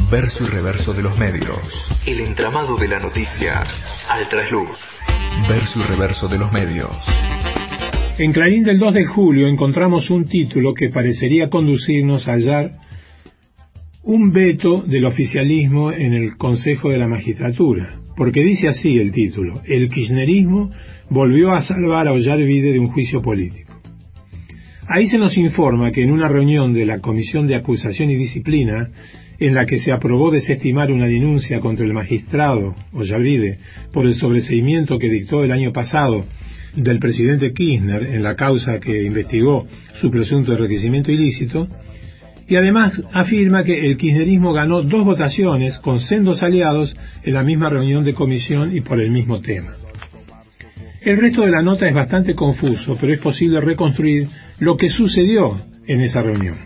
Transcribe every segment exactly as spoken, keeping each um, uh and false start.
Verso y reverso de los medios. El entramado de la noticia al trasluz. Verso y reverso de los medios. En Clarín del dos de julio encontramos un título que parecería conducirnos a hallar un veto del oficialismo en el Consejo de la Magistratura, porque dice así el título: el kirchnerismo volvió a salvar a Ollarvide de un juicio político. Ahí se nos informa que en una reunión de la Comisión de Acusación y Disciplina, en la que se aprobó desestimar una denuncia contra el magistrado Ollarvide por el sobreseimiento que dictó el año pasado del presidente Kirchner en la causa que investigó su presunto enriquecimiento ilícito, y además afirma que el kirchnerismo ganó dos votaciones con sendos aliados en la misma reunión de comisión y por el mismo tema. El resto de la nota es bastante confuso, pero es posible reconstruir lo que sucedió en esa reunión.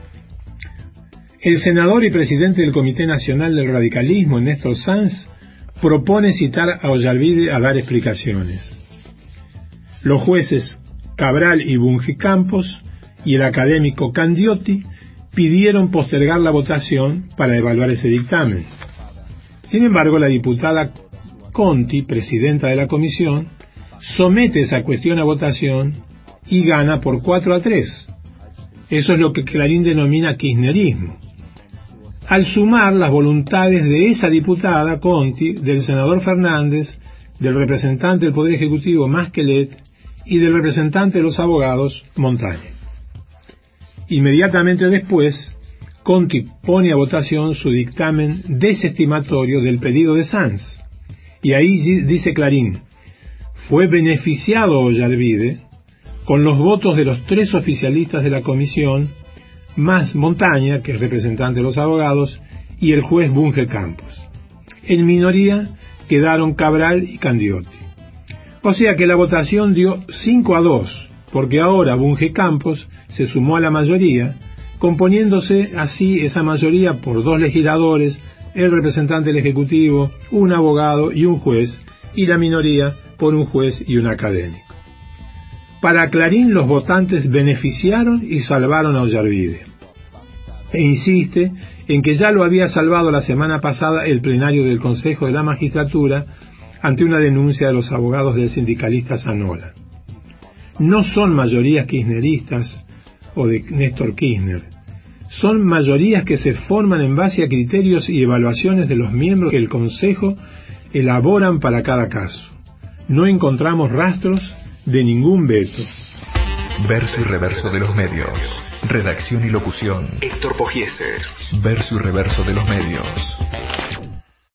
El senador y presidente del Comité Nacional del Radicalismo, Néstor Sanz, propone citar a Ollarvide a dar explicaciones. Los jueces Cabral y Bunge Campos y el académico Candiotti pidieron postergar la votación para evaluar ese dictamen. Sin embargo, la diputada Conti, presidenta de la comisión, somete esa cuestión a votación y gana por cuatro a tres. Eso es lo que Clarín denomina kirchnerismo. Al sumar las voluntades de esa diputada Conti, del senador Fernández, del representante del Poder Ejecutivo Masquelet y del representante de los abogados Montaña. Inmediatamente después, Conti pone a votación su dictamen desestimatorio del pedido de Sanz. Y ahí dice Clarín: fue beneficiado Ollarvide con los votos de los tres oficialistas de la comisión, más Montaña, que es representante de los abogados, y el juez Bunge Campos. En minoría quedaron Cabral y Candiotti. O sea que la votación dio cinco a dos, porque ahora Bunge Campos se sumó a la mayoría, componiéndose así esa mayoría por dos legisladores, el representante del Ejecutivo, un abogado y un juez, y la minoría por un juez y un académico. Para Clarín, los votantes beneficiaron y salvaron a Ollarvide. E insiste en que ya lo había salvado la semana pasada el plenario del Consejo de la Magistratura ante una denuncia de los abogados del sindicalista Zanola. No son mayorías kirchneristas o de Néstor Kirchner, son mayorías que se forman en base a criterios y evaluaciones de los miembros que el Consejo elaboran para cada caso. No encontramos rastros de ningún veto. Verso y reverso de los medios. Redacción y locución: Héctor Pogiese. Verso y reverso de los medios.